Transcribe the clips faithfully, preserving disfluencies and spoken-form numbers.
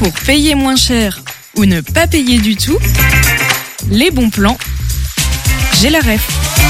Pour payer moins cher ou ne pas payer du tout, les bons plans, j'ai la ref.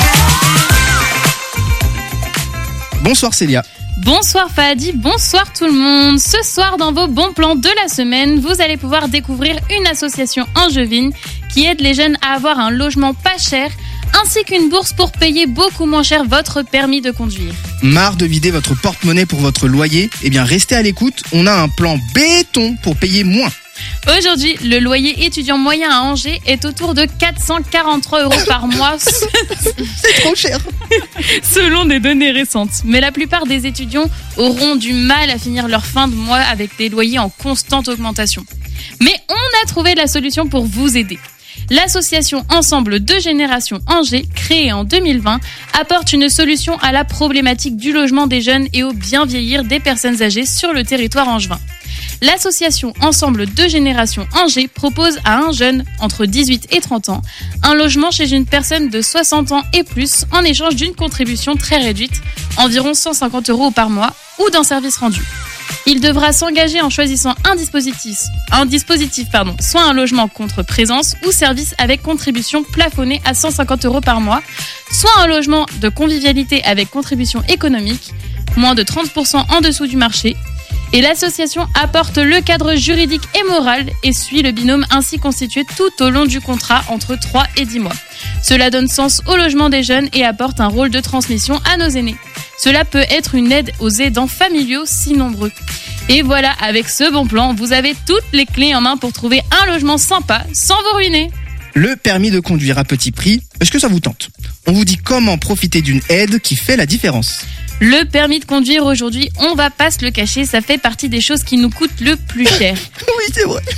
Bonsoir Célia. Bonsoir Fadi, bonsoir tout le monde. Ce soir dans vos bons plans de la semaine, vous allez pouvoir découvrir une association angevine qui aide les jeunes à avoir un logement pas cher, ainsi qu'une bourse pour payer beaucoup moins cher votre permis de conduire. Marre de vider votre porte-monnaie pour votre loyer ? Eh bien restez à l'écoute, on a un plan béton pour payer moins. Aujourd'hui, le loyer étudiant moyen à Angers est autour de quatre cent quarante-trois euros par mois. C'est trop cher. Selon des données récentes. Mais la plupart des étudiants auront du mal à finir leur fin de mois avec des loyers en constante augmentation. Mais on a trouvé la solution pour vous aider. L'association Ensemble deux Générations Angers, créée en deux mille vingt, apporte une solution à la problématique du logement des jeunes et au bien vieillir des personnes âgées sur le territoire angevin. L'association Ensemble deux Générations Angers propose à un jeune entre dix-huit et trente ans un logement chez une personne de soixante ans et plus en échange d'une contribution très réduite, environ cent cinquante euros par mois, ou d'un service rendu. Il devra s'engager en choisissant un dispositif, un dispositif pardon, soit un logement contre présence ou service avec contribution plafonnée à cent cinquante euros par mois, soit un logement de convivialité avec contribution économique, moins de trente pour cent en dessous du marché. Et l'association apporte le cadre juridique et moral et suit le binôme ainsi constitué tout au long du contrat entre trois et dix mois. Cela donne sens au logement des jeunes et apporte un rôle de transmission à nos aînés. Cela peut être une aide aux aidants familiaux si nombreux. Et voilà, avec ce bon plan, vous avez toutes les clés en main pour trouver un logement sympa sans vous ruiner. Le permis de conduire à petit prix, est-ce que ça vous tente ? On vous dit comment profiter d'une aide qui fait la différence. Le permis de conduire aujourd'hui, on va pas se le cacher, ça fait partie des choses qui nous coûtent le plus cher. Oui, c'est vrai.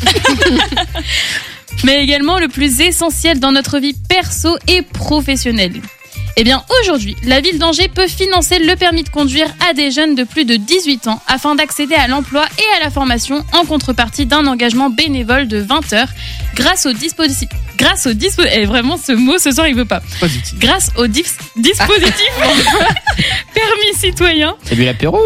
Mais également le plus essentiel dans notre vie perso et professionnelle. Eh bien, aujourd'hui, la ville d'Angers peut financer le permis de conduire à des jeunes de plus de dix-huit ans afin d'accéder à l'emploi et à la formation en contrepartie d'un engagement bénévole de vingt heures grâce au dispositif. Grâce au dispositif. Eh, vraiment, ce mot, ce soir, il veut pas. Positif. Grâce au dif- dispositif permis citoyen. T'as bu l'apéro?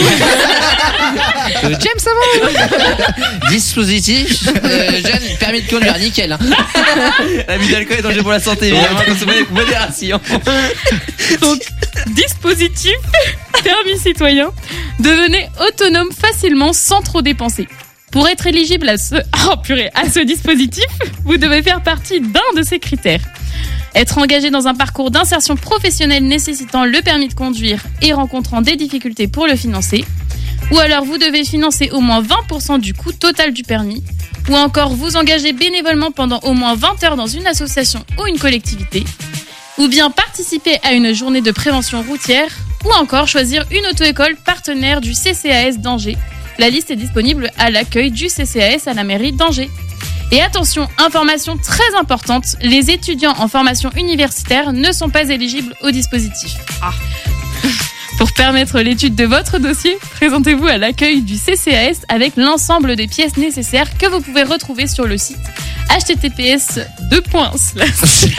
euh, James, ça va? Dispositif, euh, jeune, permis de conduire, nickel. Hein. L'abus d'alcool est dangereux pour la santé, évidemment, consommer avec modération. Donc, dispositif, permis citoyen, devenez autonome facilement sans trop dépenser. Pour être éligible à ce, oh purée, à ce dispositif, vous devez faire partie d'un de ces critères. Être engagé dans un parcours d'insertion professionnelle nécessitant le permis de conduire et rencontrant des difficultés pour le financer. Ou alors vous devez financer au moins vingt pour cent du coût total du permis. Ou encore vous engager bénévolement pendant au moins vingt heures dans une association ou une collectivité. Ou bien participer à une journée de prévention routière, ou encore choisir une auto-école partenaire du C C A S d'Angers. La liste est disponible à l'accueil du C C A S à la mairie d'Angers. Et attention, information très importante, les étudiants en formation universitaire ne sont pas éligibles au dispositif. Ah. Pour permettre l'étude de votre dossier, présentez-vous à l'accueil du C C A S avec l'ensemble des pièces nécessaires que vous pouvez retrouver sur le site h t t p s deux points slash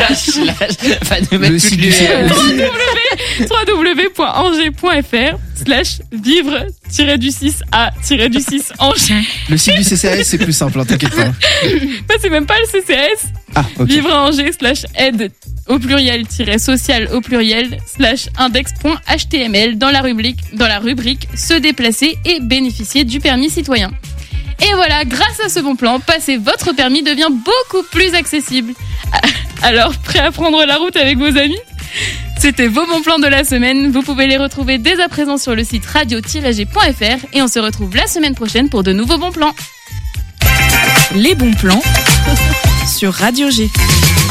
Le site du C C A S. w w w point angers point f r slash vivre du six a du six Angers. Le site du C C A S, c'est plus simple, hein, t'inquiète pas. Bah, c'est même pas le C C A S. Ah, ok. Vivre à Angers slash aide au pluriel social au pluriel slash index.html dans la rubrique, dans la rubrique se déplacer et bénéficier du permis citoyen. Et voilà, grâce à ce bon plan, passer votre permis devient beaucoup plus accessible. Alors, prêt à prendre la route avec vos amis ? C'était vos bons plans de la semaine. Vous pouvez les retrouver dès à présent sur le site radio tiret g point f r et on se retrouve la semaine prochaine pour de nouveaux bons plans. Les bons plans sur Radio G.